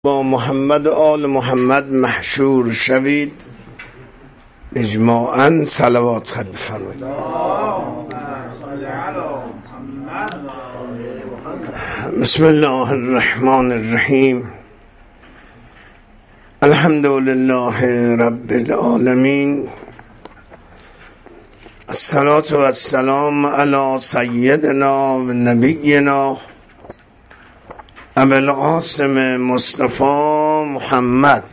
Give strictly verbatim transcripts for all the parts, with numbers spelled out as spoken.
با محمد و آل محمد محشور شوید. اجماعاً صلوات خط بفرمایید. بسم الله الرحمن الرحیم. الحمد لله رب العالمین. الصلاة و السلام علی سیدنا و نبینا ابو القاسم مصطفی محمد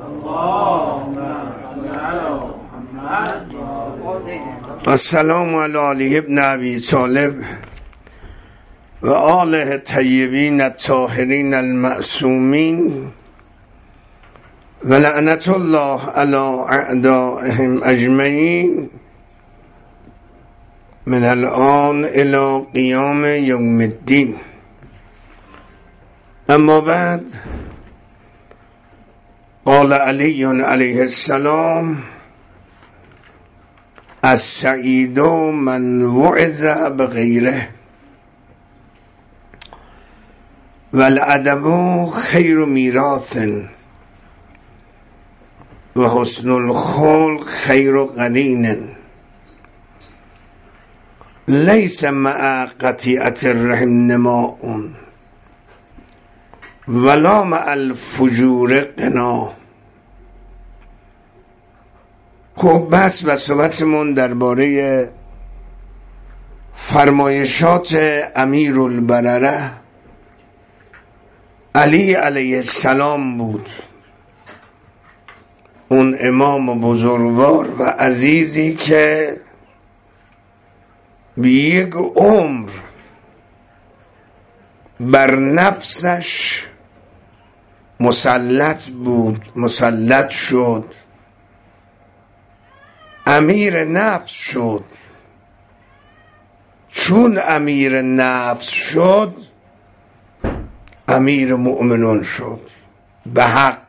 و السلام علی علی ابن ابی طالب و آله الطیبین الطاهرین المعصومین و لعنت الله علی اعدائهم اجمعین من الان الی قیام یوم الدین. اما بعد، قال علی علیه السلام: السعید من وعظ بغیره والادب خیر میراث و حسن الخلق خیر قرین لیس مع قطیعة الرحم نماء ولا مع الفجور قنا. خب بس و صحبتمون درباره فرمایشات امیر البرره علی علیه السلام بود، اون امام بزرگوار و عزیزی که به یک عمر بر نفسش مسلط بود، مسلط شد، امیر نفس شد. چون امیر نفس شد، امیر مؤمنون شد به حق.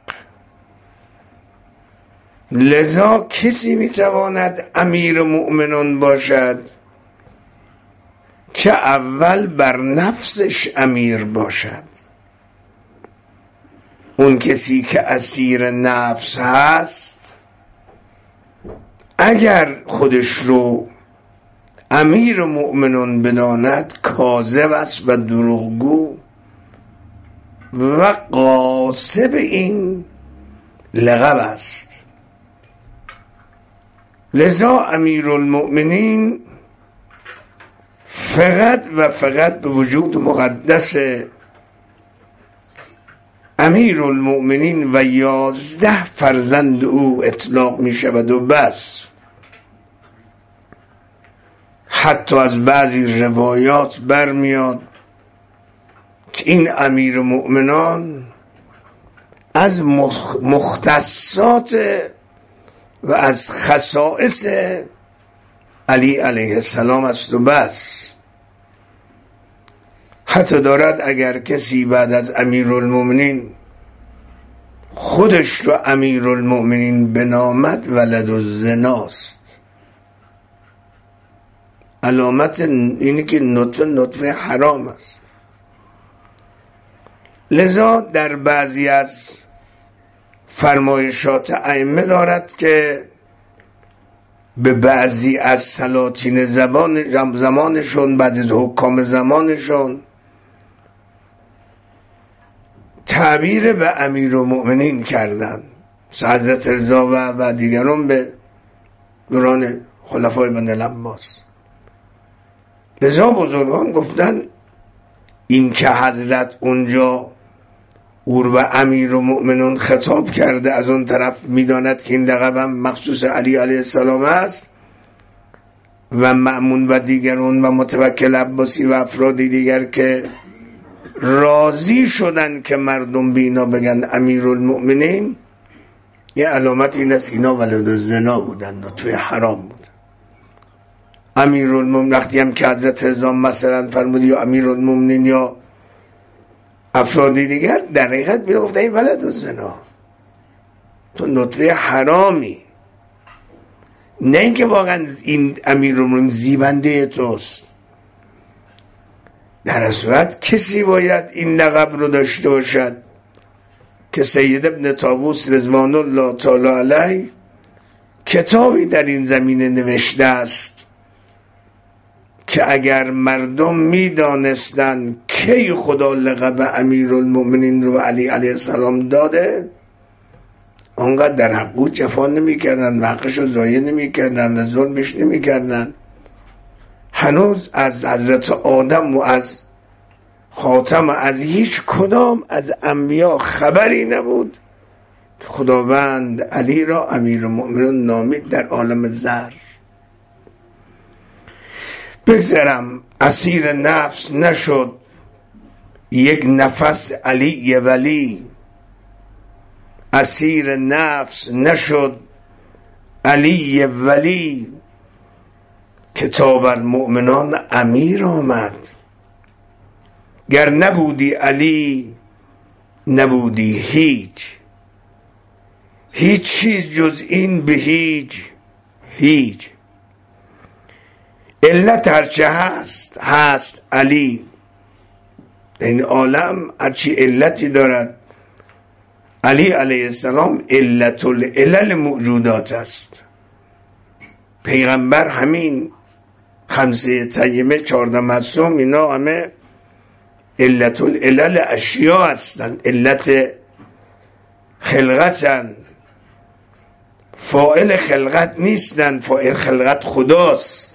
لذا کسی میتواند امیر مؤمنون باشد که اول بر نفسش امیر باشد. اون کسی که اسیر نفس هست، اگر خودش رو امیر مؤمنون بداند، کاذب است و دروغگو و غاصب این لقب است. لذا امیر المؤمنین فقط و فقط به وجود مقدس امیر المؤمنین و یازده فرزند او اطلاق می شود و بس. حتی از بعضی روایات برمیاد که این امیر مؤمنان از مختصات و از خصائص علی علیه السلام است و بس. حتی دارد اگر کسی بعد از امیرالمؤمنین خودش رو امیرالمؤمنین بنامد، ولد الزناست. علامت اینه که نطفه نطفه حرام است. لذا در بعضی از فرمایشات ائمه دارد که به بعضی از سلاطین زبان زمانشون، بعد از حکام زمانشون، تعبیر به امیر المؤمنین کردن. حضرت رضا و, و دیگران به دوران خلفای بنی العباس. لذا بزرگان گفتن این که حضرت اونجا او به امیر المؤمنین خطاب کرده، از اون طرف میداند که این لقب هم مخصوص علی علیه السلام است و مأمون و دیگران و متوکل عباسی و افرادی دیگر که راضی شدن که مردم بینا بگن امیر المؤمنین، یه علامت این است اینا ولد الزنا بودن، نطفه حرام بود. امیر المؤمنین وقتی هم که حضرت رضا مثلا فرمود یا امیر المؤمنین یا افرادی دیگر، در حقیقت می گفتن این ولد الزنا، تو نطفه حرامی. نه اینکه واقعا این امیر المؤمنین زیبنده توست. در صورت کسی باید این لقب رو داشته باشد که سید ابن طاووس رضوان الله تعالی علیه کتابی در این زمینه نوشته است که اگر مردم میدانستند کی خدا لقب امیرالمؤمنین رو علی علیه السلام داده، آنقدر در حقو جفا نمی کردن و حقش رو ضایع نمی کردن و ظلمش نمی کردن. هنوز از حضرت آدم و از خاتم و از هیچ کدام از انبیا خبری نبود که خداوند علی را امیرالمؤمنین نامید در عالم ذر. بگذرم، اسیر نفس نشد یک نفس علی ولی، اسیر نفس نشد علی ولی، کتاب المؤمنان امیر آمد. گر نبودی علی نبودی هیچ، هیچ چیز جز این به هیچ هیچ. علت هرچه هست هست علی. این عالم هرچی علتی دارد، علی علیه السلام علت العلل موجودات است. پیغمبر همین خمسه طیبه، چهارده معصوم، اینا همه علت العلل اشیا هستند، علت خلقتند، فاعل خلقت نیستند، فاعل خلقت خداست،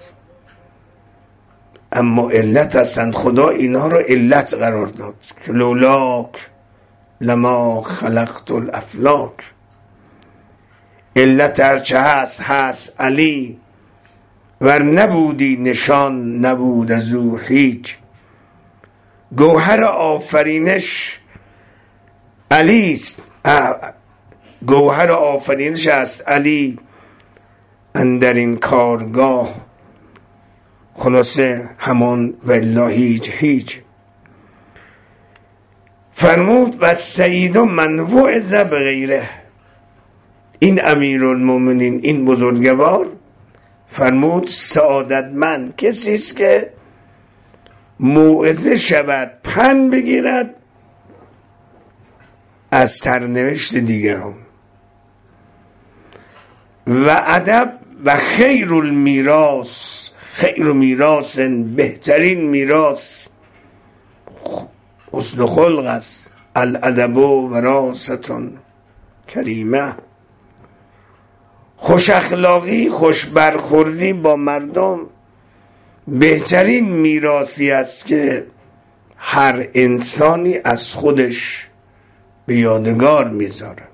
اما علت هستند. خدا اینها رو علت قرار داد که لولاک لما خلقت الافلاک. علت هرچه هست هست علی، ور نبودی نشان نبود از او هیچ. گوهر آفرینش علی است، گوهر آفرینش است علی اندر این کارگاه. خلاصه همان والله هیچ هیچ. فرمود و سید من وعظ بغیره. این امیرالمؤمنین، این بزرگوار، فرمود سعادتمند کسی است که موعظه شود، پند بگیرد از سرنوشت دیگران. و ادب و خیر المیراث، خیر میراث، بهترین میراث حسن خلق است. الادب وراثة کریمه. خوش اخلاقی، خوش برخوردی با مردم بهترین میراثی است که هر انسانی از خودش به یادگار میذاره.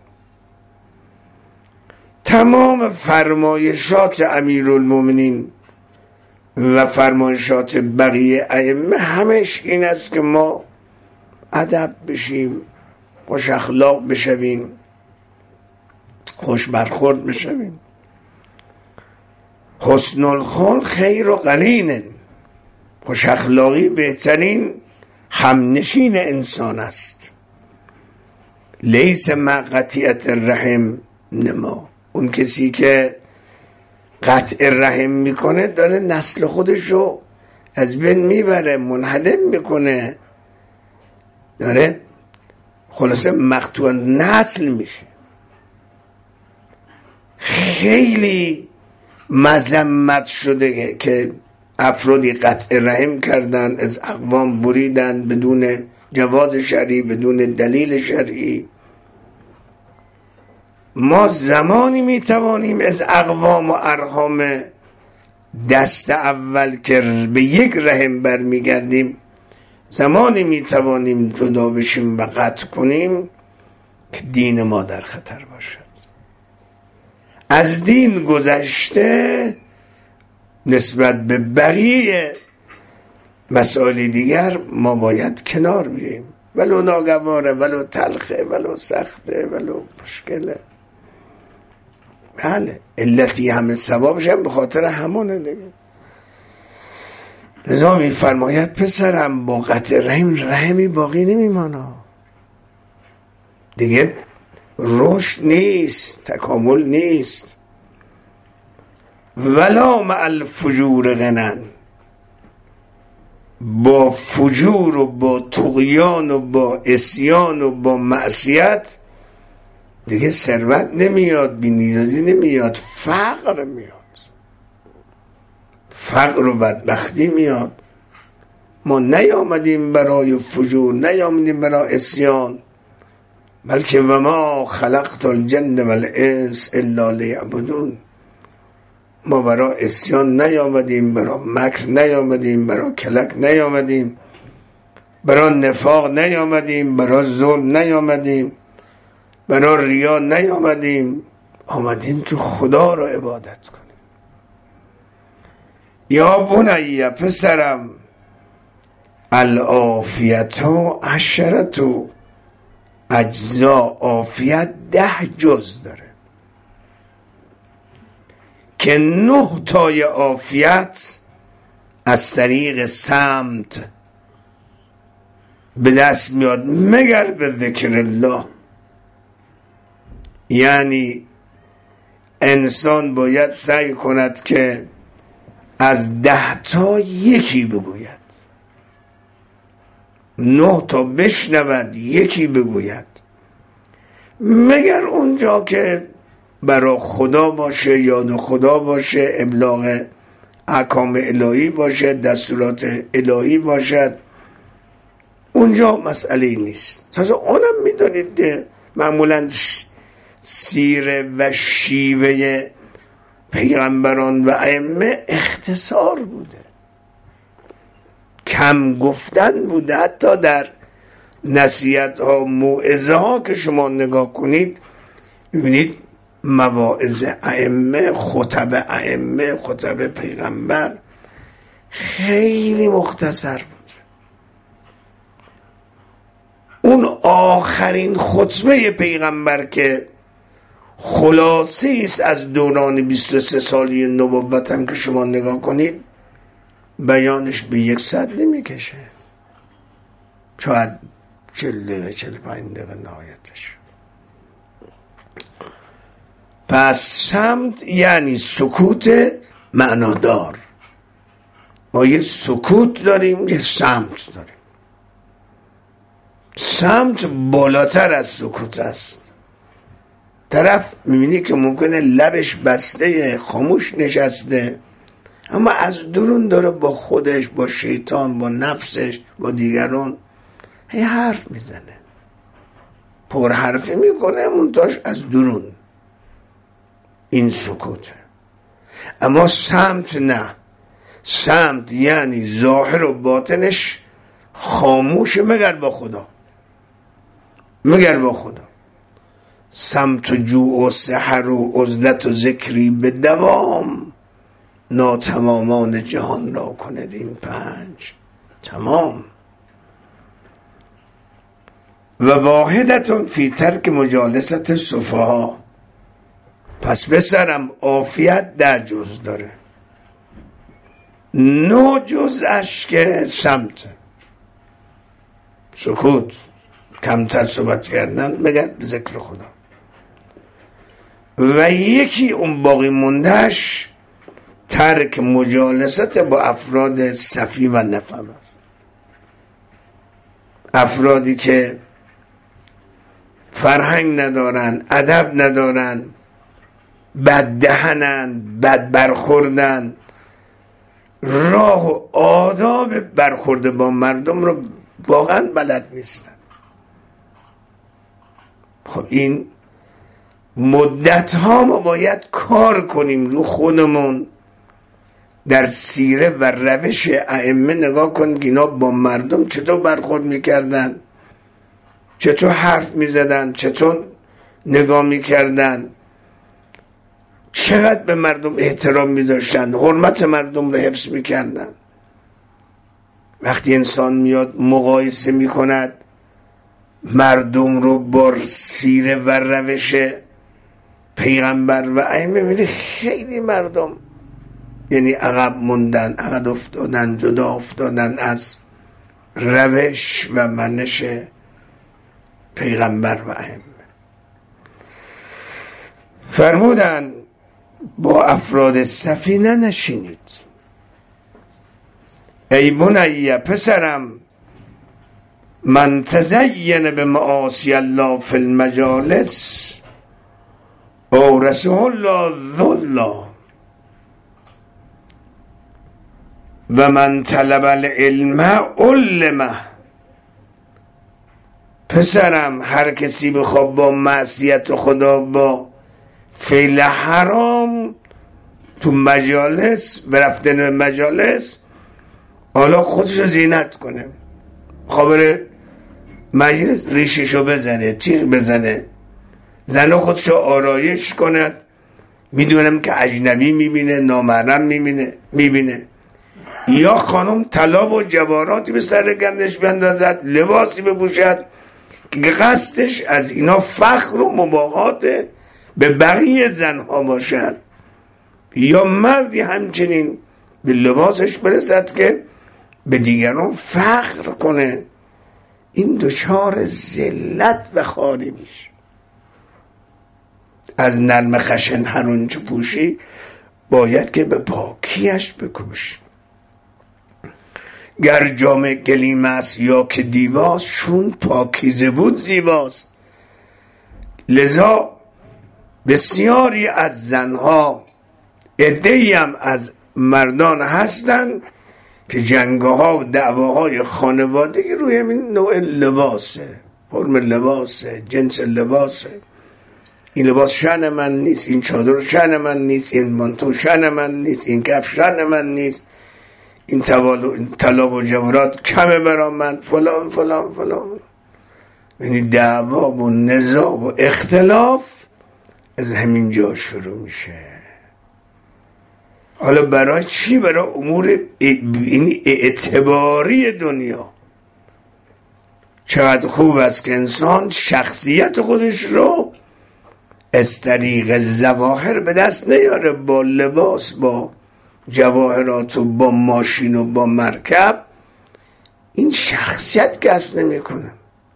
تمام فرمایشات امیرالمؤمنین و فرمایشات بقیه ائمه همش این است که ما ادب بشیم، خوش اخلاق بشویم، خوش برخورد بشویم. حسن الخلق خیر و قرین. خوش اخلاقی بهترین همنشین انسان است. لیس مع قطیعت الرحم نما. اون کسی که قطع رحم میکنه داره نسل خودش رو از بین میبره، منهدم میکنه، داره خلاصه مقطوع نسل میشه. خیلی مذمت شده که افرادی قطع رحم کردن، از اقوام بریدن بدون جواز شرعی، بدون دلیل شرعی. ما زمانی میتوانیم از اقوام و ارحام دست اول که به یک رحم برمیگردیم، زمانی میتوانیم جدا بشیم و قطع کنیم که دین ما در خطر باشد. از دین گذشته نسبت به بقیه مسائل دیگر ما باید کنار بیاییم، ولو ناگواره، ولو تلخه، ولو سخته، ولو مشکله. بله، علتی همه ثوابش هم به خاطر همونه دیگه. لذا می فرماید پسرم با قطع رحم رحمی باقی نمیمانه دیگه، رشد نیست، تکامل نیست. ولا مع الفجور غنن. با فجور و با طغیان و با عصیان و با معصیت دیگه ثروت نمیاد، بی‌نیازی نمیاد، فقر میاد، فقر و بدبختی میاد. ما نیامدیم برای فجور، نیامدیم برای عصیان، بلکه و ما خلقت الجن والانس الا لیعبدون. ما برای عصیان نیامدیم، برای مکر نیامدیم، برای کلک نیامدیم، برای نفاق نیامدیم، برای ظلم نیامدیم، برای ریا نیامدیم، آمدیم که خدا را عبادت کنیم. یا بنی پسرم، العافیت و عشرت و اجزا، عافیت ده جز داره که نه تای عافیت از طریق سمت به دست میاد مگر به ذکر الله. یعنی انسان باید سعی کند که از ده تا یکی بگوید، نه تا بشنود یکی بگوید، مگر اونجا که برای خدا باشه، یاد خدا باشه، ابلاغ احکام الهی باشه، دستورات الهی باشد، اونجا مسئله نیست. تازه اونم میدونید معمولا سیره و شیوه پیغمبران و ائمه اختصار بوده، کم گفتن بوده. حتی در نصیحت ها، موعظه ها که شما نگاه کنید میبینید مواعظ ائمه، خطب ائمه، خطب پیغمبر خیلی مختصر بود. اون آخرین خطبه پیغمبر که خلاصی است از دوران بیست و سه سالی نبوت هم که شما نگاه کنید، بیانش به یک صد نمیکشه، شاید چل دقیقه چل پنج دقیقه نهایتش. پس سمت یعنی سکوت معنادار. ما یه سکوت داریم، یه سمت داریم. سمت بالاتر از سکوت است. طرف میبینی که ممکنه لبش بسته، خاموش نشسته، اما از درون داره با خودش، با شیطان، با نفسش، با دیگران هی حرف میزنه، پر حرفی میکنه، منتاش از درون. این سکوته. اما سمت نه. سمت یعنی ظاهر و باطنش خاموش مگر با خدا، مگر با خدا. سمت و جوع و سحر و عزلت و ذکری به دوام، ناتمامان جهان را کند این پنج تمام. و واحدتون فی ترک مجالست صفها. پس بسرم عافیت در جز داره، نو جز اشک سمت، سکوت، کمتر صحبت کردن مگر به ذکر خدا. و یکی اون باقی موندهش ترک مجالست با افراد صفی و نفهم است. افرادی که فرهنگ ندارن، ادب ندارن، بد دهنن، بد برخوردن، راه و آداب برخورد با مردم رو واقعا بلد نیستن. خب این مدت ها ما باید کار کنیم رو خودمون. در سیره و روش ائمه نگاه کن که اینا با مردم چطور برخورد میکردن، چطور حرف میزدن، چطور نگاه میکردن، چقدر به مردم احترام میداشتن، حرمت مردم رو حفظ میکردن. وقتی انسان میاد مقایسه میکند مردم رو با سیره و روش پیغمبر و ائمه، میده خیلی مردم یعنی عقب موندن، عقب افتادن، جدا افتادن از روش و منش پیغمبر و ائمه. فرمودن با افراد سفینه نشینید. ای بنی پسرم، من تزین به معاصی الله فی المجالس اورثه الله ذلا و من طلب العلم علمه. پسرم هر کسی بخواد با معصیت خدا، با فعل حرام تو مجالس برفتن به مجالس، حالا خودشو زینت کنه، خبر مجلس ریششو بزنه، تیغ بزنه، زنه خودشو آرایش کند، میدونم که اجنبی میبینه، نامحرم میبینه میبینه یا خانم طلا و جواراتی به سر گردش بندازد، لباسی بپوشد که قصدش از اینا فخر و مباهات به بقیه زنها باشد، یا مردی همچنین به لباسش برسد که به دیگران فخر کنه، این دچار ذلت و خواری میشه. از نرم خشن هر اونچه پوشی باید که به پاکیش بکوشی. گر جام گلیم است یا که دیواست، چون پاکیزه بود زیباست. لذا بسیاری از زنها، عده‌ای هم از مردان هستند که جنگ‌ها و دعواهای خانوادگی روی این نوع لباسه، فرم لباسه، جنس لباسه. این لباس شأن من نیست، این چادر شأن من نیست، این مانتو شأن من نیست، این کفش شأن من نیست، این طلا و جواهرات کمه برا من، فلان فلان فلان. یعنی دعوا و نزاع و اختلاف از همین جا شروع میشه. حالا برای چی؟ برای امور این اعتباری دنیا. چقدر خوب است که انسان شخصیت خودش رو از طریق ظواهر به دست نیاره، با لباس، با جواهرات و با ماشین و با مرکب این شخصیت کسب نمی کنه.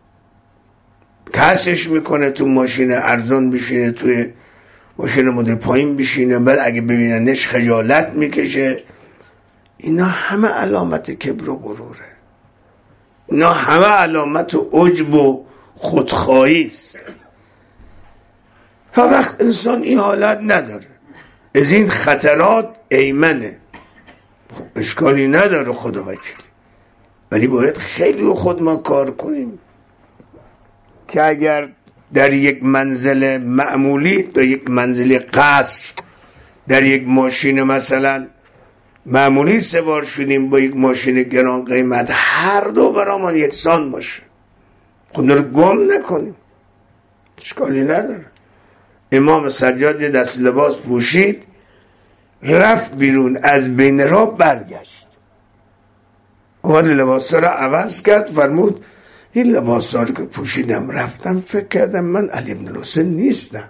کسبش میکنه تو ماشین ارزان بشینه، توی ماشین مدل پایین بشینه، بعد اگه ببیننش خجالت میکشه. اینا همه علامت کبر و غروره، اینا همه علامت عجب و خودخواهی است. هر وقت انسان این حالت نداره، از این خطرات ایمنه، اشکالی نداره خدا وکیل، ولی باید خیلی رو خود ما کار کنیم که اگر در یک منزل معمولی، در یک منزل قصر، در یک ماشین مثلا معمولی سوار شدیم با یک ماشین گران قیمت، هر دو برامون یکسان باشه، خود رو گم نکنیم، اشکالی نداره. امام سجاد دست لباس پوشید، رفت بیرون، از بین را برگشت، اومد لباس را عوض کرد، فرمود این لباس را که پوشیدم رفتم فکر کردم من علی بن الحسین نیستم.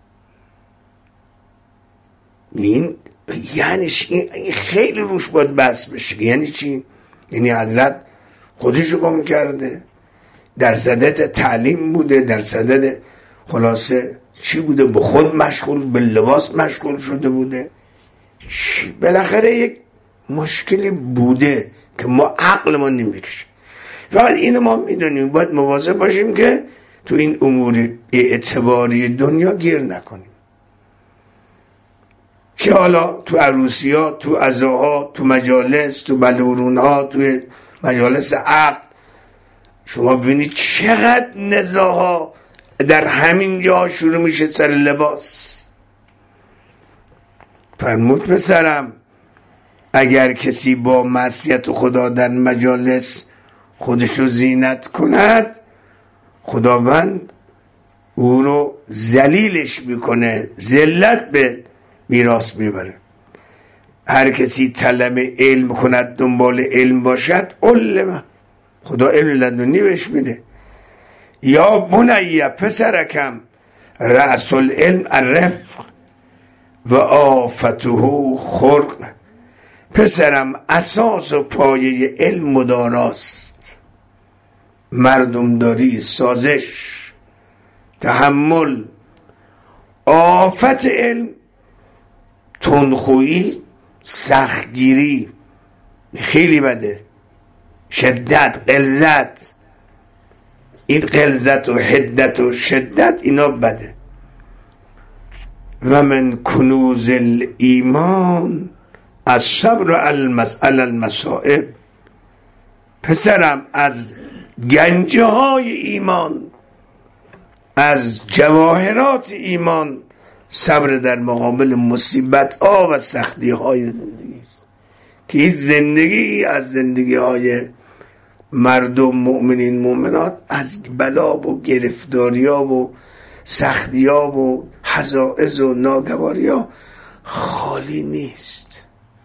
این یعنی چی؟ خیلی روش باید بس بشه. یعنی چی؟ یعنی حضرت خودشو گم کرده، در صدد تعلیم بوده، در صدد خلاصه چی بوده؟ به خود مشغول، به لباس مشغول شده بوده. بالاخره یک مشکلی بوده که ما عقل ما نمیکشه. فقط اینو ما میدونیم، باید مواظب باشیم که تو این امور اعتباری دنیا گیر نکنیم. چه حالا تو عروسی ها، تو عزاها، تو مجالس، تو بلورون ها، تو مجالس عقد، شما ببینید چقدر نزاها در همین جا شروع میشه سر لباس. فرمود پسرم اگر کسی با معصیت خدا در مجالس خودشو زینت کند، خداوند او رو ذلیلش میکنه، ذلت به میراث میبره. هر کسی طلب علم کند، دنبال علم باشد، علم، خدا علم لدنی بهش میده. یا بنیه پسرکم، رأس العلم الرفق و آفته خرق. پسرم اساس و پایه علم مداراست، مردم داری، سازش، تحمل. آفت علم تندخویی، سختگیری، خیلی بده، شدت، غلظت. این غلظت و حدت و شدت اینا بده. و من کنوز الایمان از صبر علی المصائب. پسرم از گنجه های ایمان، از جواهرات ایمان، صبر در مقابل مصیبت ها و سختی های زندگی است که هیچ زندگی از زندگی های مردم مؤمنین مؤمنات از بلا و گرفتاری ها و سختی ها و حزائز و ناگواری ها خالی نیست.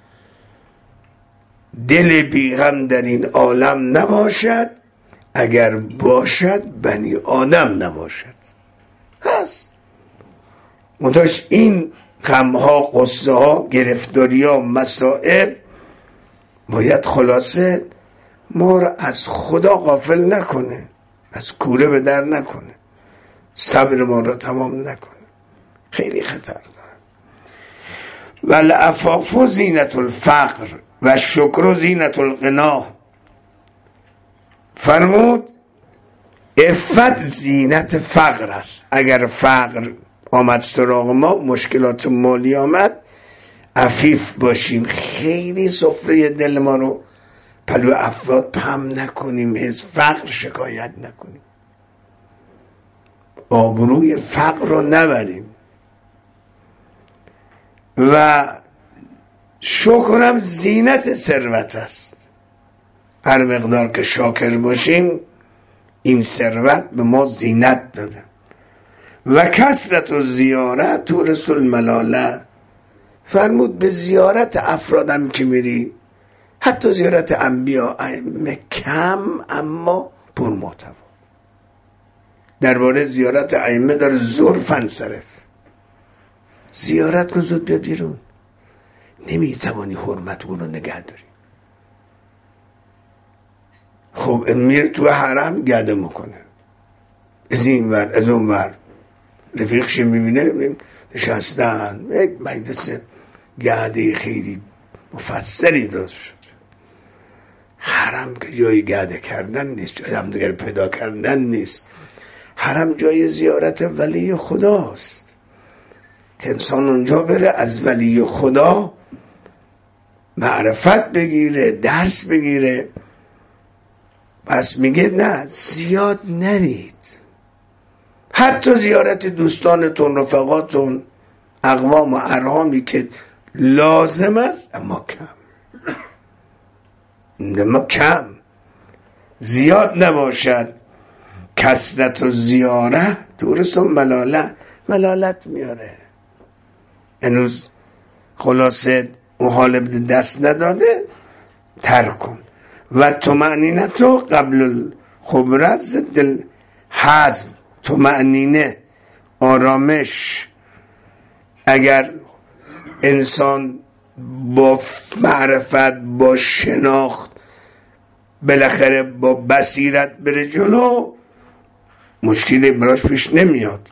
دل بیغم در این عالم نباشد، اگر باشد بنی آدم نباشد. هست منتاش این غمها، قصه ها، گرفتاری ها، مصائب باید خلاصه ما را از خدا غافل نکنه، از کوره به در نکنه، صبر ما را تمام نکنه. خیلی خطر داره. والعفاف زینت الفقر و شکر زینت الغنا. فرمود عفت زینت فقر است. اگر فقر آمد سراغ ما، مشکلات مالی آمد، عفیف باشیم، خیلی سفره دل ما رو پلو افراد پم نکنیم، از فقر شکایت نکنیم، آبروی فقر رو نبریم. و شکرم زینت ثروت است. هر مقدار که شاکر باشیم این ثروت به ما زینت داده. و کثرت و زیارت تورث الملاله. فرمود به زیارت افرادم که میری، حتی زیارت انبیا ائمه، کم اما پرمحتوا. درباره زیارت ائمه داره زور فنصرف. زیارت کن، زود بیا بیرون. نمیتوانی حرمت اون رو نگه داری. خب میر تو حرم گده میکنه، از این ور از اون ور، رفیقش میبینه نشستن، یک مجلس گده خیلی مفصلی درست شد. حرم که جای گده کردن نیست، جای هم دیگر پیدا کردن نیست. حرم جای زیارت ولی خداست که انسان اونجا بره از ولی خدا معرفت بگیره، درس بگیره. پس میگه نه، زیاد نرید. حتی زیارت دوستانتون، رفقاتون، اقوام و ارحامی که لازم است، اما کم. اما کم، زیاد نباشد. کثرت و زیاره تورث ملاله، ملالت میاره. هنوز خلاصه اون حال دست نداده، ترک کن. و طمأنینتو قبل الخبرت ضد الحزم. طمأنینه، آرامش، اگر انسان با معرفت، با شناخت، بالاخره با بصیرت بره جلو، مشکلی براش پیش نمیاد.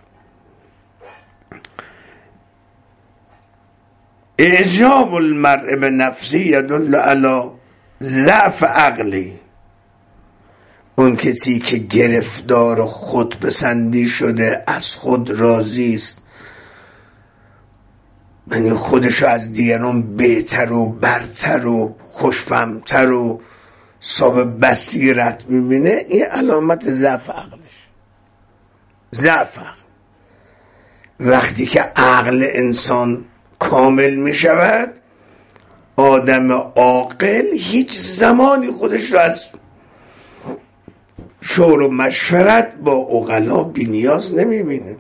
اعجاب المرء به نفسی یدل علی ضعف عقلی. اون کسی که گرفتار خود پسندی شده، از خود راضی است، یعنی خودشو از دیگران بهتر و برتر و خوشفهمتر و صاحب بصیرت میبینه، این علامت ضعف عقلش. ضعف عقل. وقتی که عقل انسان کامل میشود، آدم عاقل هیچ زمانی خودش رو از شور و مشورت با عقلا بی نیاز نمیبینه.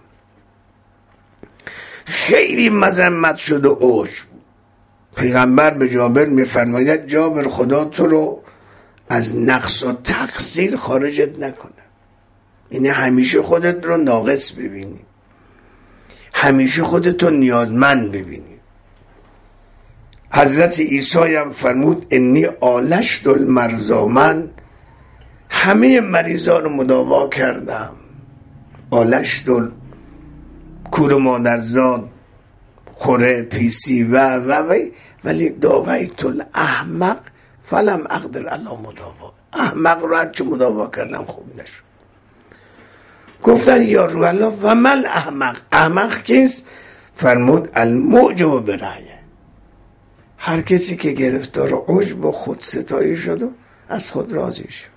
خیلی مذمت شد و عجب. پیغمبر به جابر میفرماید جابر خدا تو رو از نقص و تقصیر خارجت نکنه. یعنی همیشه خودت رو ناقص ببینی، همیشه خودت رو نیازمند ببینی. حضرت عیسی هم فرمود انی آلشت المرضا. من همه مریضا رو مداوا کردم. آلشت کور مادرزاد، خوره، پیسی و و وی ولی داویت الاحمق فلم اقدر علی مداوا. احمق رو هرچی مداوا کردم خوب نشد. گفتن یا رو الله و مل احمق. احمق کیست؟ فرمود المعجب برأیه، هر کسی که گرفتار عجب و خودستایی شد و از خود راضی شد.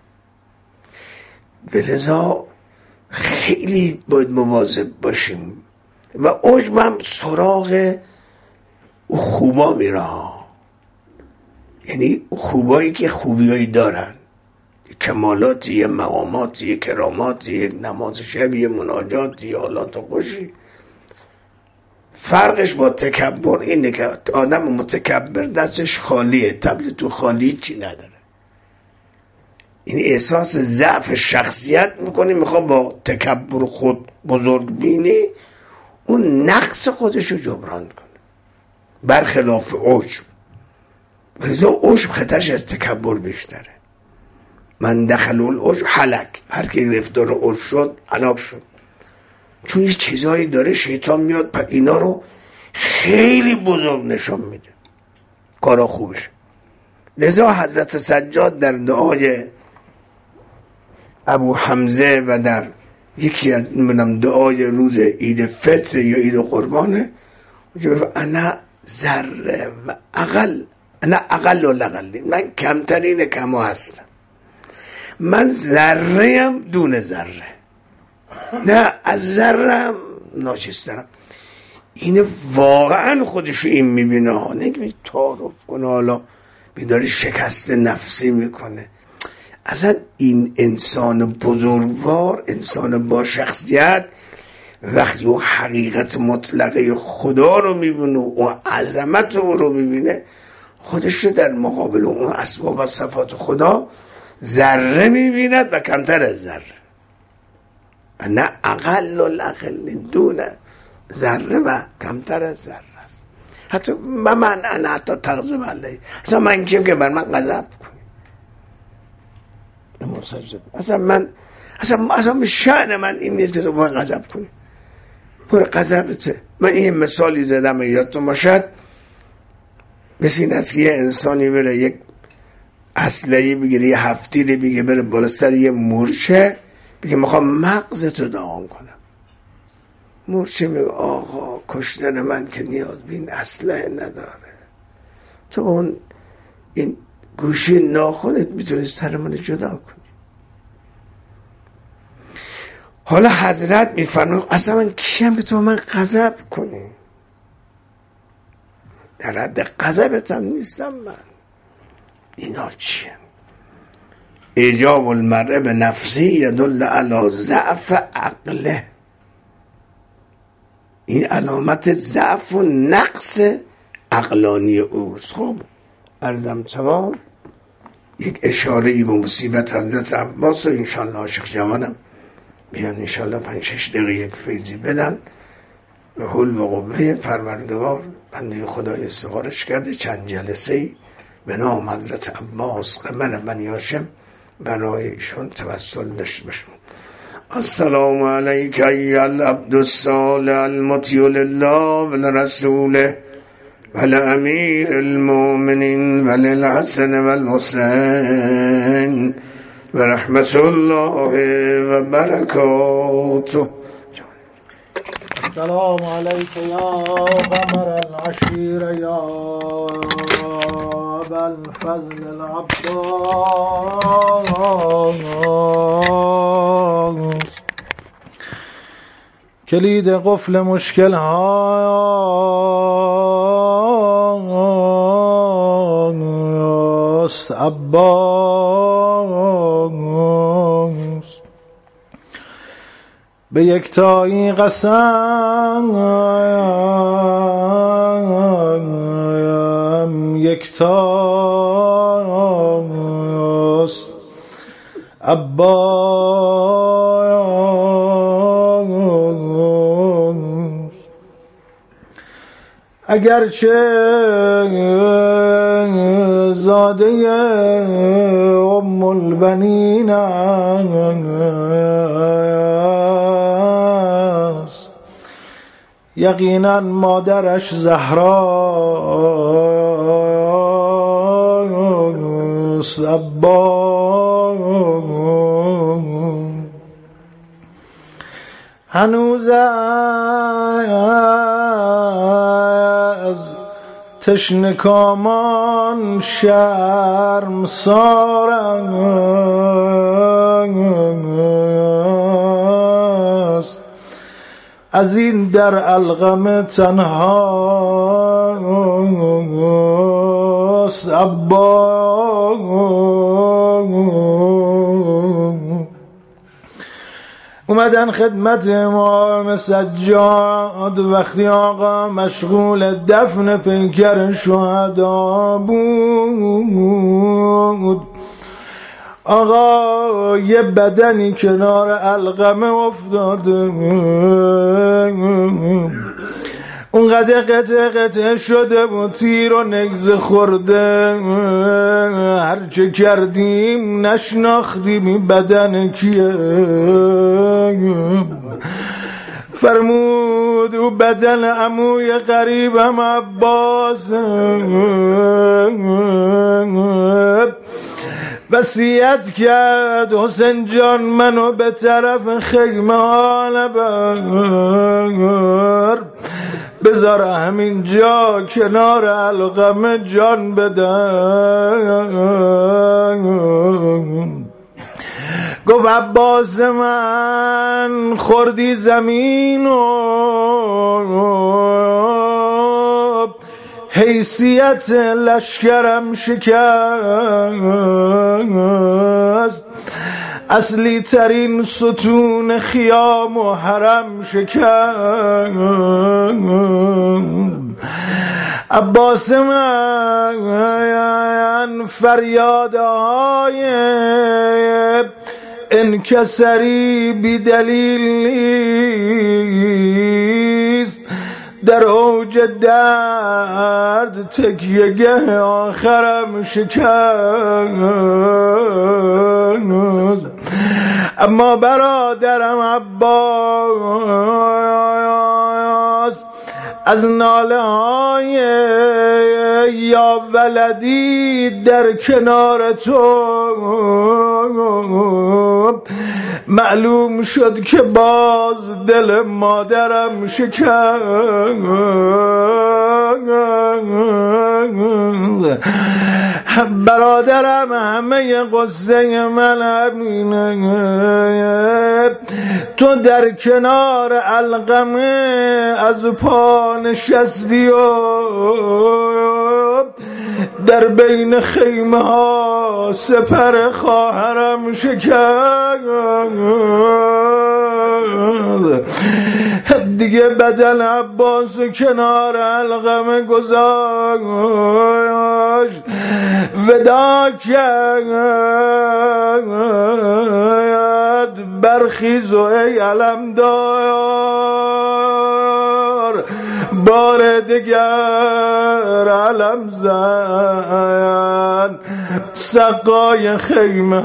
بلذا خیلی باید مواظب باشیم و عجب هم سراغ او خوبا میره، یعنی خوبایی که خوبیایی دارن، کمالاتی، یه مقاماتی، یه کراماتی، یه نماز شب، یه مناجات، یه حالات خوشی. فرقش با تکبر اینه که آدم متکبر دستش خالیه، تبل تو خالی چی نداره، این احساس ضعف شخصیت میکنه، میخواد با تکبر خود بزرگ بینی اون نقص خودش رو جبران کنه، برخلاف عجب. ولذا عجب خطرش از تکبر بیشتره. من دخل العجب هلک، هر که گرفتار عجب شد هلاک شد، چون یه چیزایی داره شیطان میاد اینا رو خیلی بزرگ نشان میده، کارا خوبش. لذا حضرت سجاد در دعای ابو حمزه و در یکی از دعای روز عید فطر یا عید قربانه، انا ذره و اقل، انا اقل و لقل، من کمترین کما هستم، من ذره ام دون ذره، نه از ذره ام ناچیزترم. این واقعا خودشو این میبینه ها، نگه تعارف کنه حالا بیداری شکست نفسی میکنه. اصلا این انسان بزرگوار، انسان با شخصیت، وقتی او حقیقت مطلقه خدا رو میبینه و عظمت او رو میبینه، خودش رو در مقابل اون اسباب و صفات خدا ذره میبیند و کمتر از ذره، نه اقل الاقل، دون ذره و کمتر از ذره است. حتی من انا حتی تغضب علیه، اصلا من کیم که بر من غضب کنی؟ اصلا من اصلا اصلا شأن من این نیست که تو من غضب کنی، پر غضبته. من این مثالی زدم یادتون باشد، مثل این است که یه انسانی بره یک اسلحه‌ای بگیره، یه هفتیری بگیره، بره بالا سر یه مورچه بگه میخوام مغزتو داغون کنم. مورچه میگه آقا کشتن من که نیاز به این اسلحه نداره، تو اون این گوشی ناخنت میتونی سر من جدا کنی. حالا حضرت میفرماید اصلا من کیم که تو من غضب کنی؟ در حد غضبت هم نیستم من. اینا چیه؟ اعجاب المرء به نفسی یدل علی ضعف عقله، این علامت ضعف و نقص عقلانی اوست. خب عرضم تمام. یک اشاره به مصیبت حضرت عباس و انشاءالله عاشق جوانم بیان انشاءالله پنج شش دقیقه یک فیضی بدن. به حول و قوه پروردگار بنده خدای استخارش کرده چند جلسه به نام حضرت عباس قمر بنی هاشم برای ایشون توسل داشته باشم. السلام علیک ایها العبد الصالح المطیع لله ولرسوله ولامیر المؤمنین وللحسن والحسین ورحمت الله وبرکاته. السلام علیک یا قمر العشیر یا ابا الفضل العباس، کلید قفل مشکل هاست عباس، به یکتایی قسم یکتاست عباس، اگرچه زاده ام البنین است، یقینا مادرش زهراست عباس، هنوزم تشنه کامان شرم سارست، از این در القمه تنهاست عباس. اومدن خدمت امام سجاد وقتی آقا مشغول دفن پیکر شهدا بود. آقا یه بدنی کنار القمه افتاده، اونقدر قطع قطع شده بود، تیر و نگز خورده، هرچه کردیم نشناختیم این بدن کیه. فرمود او بدن عموی قریبم عباس، وصیت کرد حسین جان منو به طرف خیمه ها نبر، بذار همین جا کنار القمه جان بدم. گفت عباس من خوردی زمین و حیثیت لشکرم شکست، اصلی ترین ستون خیام و حرم شکست. عباس من فریادهای انکسری بی دلیل نیست، در اوج درد تکیهگه آخرم شکست. اما برادرم عباس از ناله های یا ولدی در کنار تو معلوم شد که باز دل مادرم شکست. برادرم همه قصه من همینه، تو در کنار القمه از پا نشستی و در بین خیمه ها سپر خواهرم شکست. دیگه بدن عباس کنار القمه گذاشت، ودا کرد برخیز و ای علمدار، بار دیگر علم زن، سقای خیمه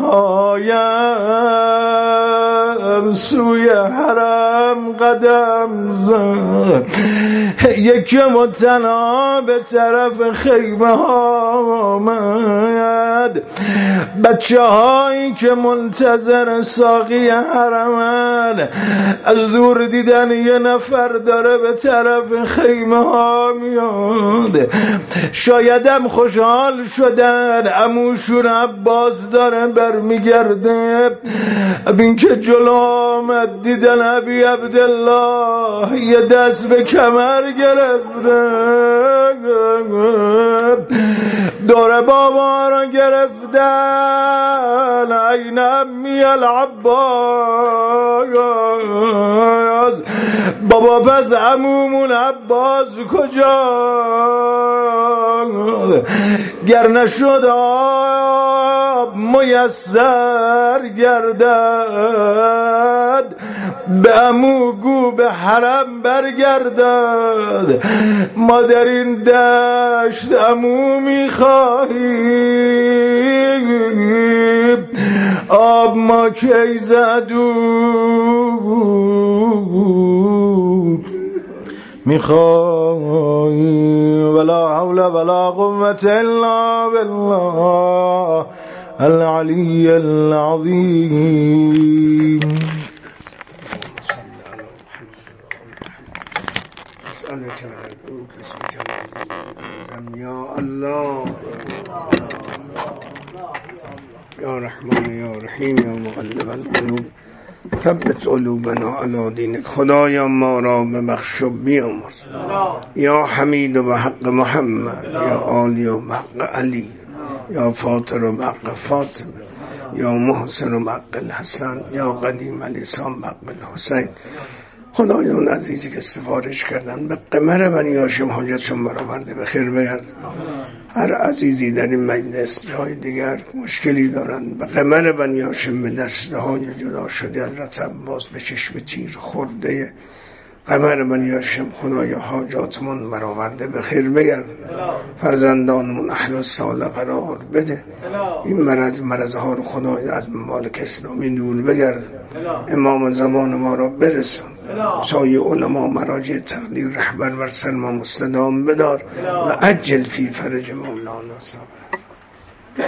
هایم سوی حرم قدم زن. یکی متنا به طرف خیمه ها آمد، بچه هایی که منتظر ساقی حرمن از دور دیدن یه نفر داره به طرف خیمه ها میاد، شایدم خوشحال شدن عموشون عباس داره برمیگرده. این که جلو آمد دیدن ابی عبدالله یه دست به کمر گرفته، دور بابا را گرفتن، این امی العباس، بابا پس عمومون عباس کجا؟ گر نشد آب میسر گردد، به عمو گو به حرم برگردد. ما در این دشت عمو میخواهیم، آب ما کی زدود میخواهیم. ولا حول ولا قوة الا بالله العلی العظیم. نسألك ندعوك اسمك العظيم یا الله یا رحمان یا رحیم یا مقلب القلوب ثبت قلوبنا علی دینک. خدایا ما را ببخش و بیامرز یا حمید و حق محمد یا عالی و حق علی یا فاطر و حق فاطمه یا محسن و حق الحسن یا قدیم الاسلام حق الحسین. خدایان عزیزی که سفارش کردن به قمر بنی هاشم حاجتشون برآورده به خیر بگرد. هر عزیزی در این مجلس جای دیگر مشکلی دارن به قمر بنی هاشم به دسته های جدا شده حضرت عباس به چشم تیر خورده قمر بنی هاشم خدایا حاجاتمون برآورده به خیر بگرد. فرزندانمون اهل و صالح قرار بده. این مرض مرضها رو خدایا از ممالک اسلامی دور بگرد. امام زمان ما را برسون. سایه علما مراجع تقدیر رهبر بر سر ما مستدام بدار و عجل فی فرج مولانا صاحب.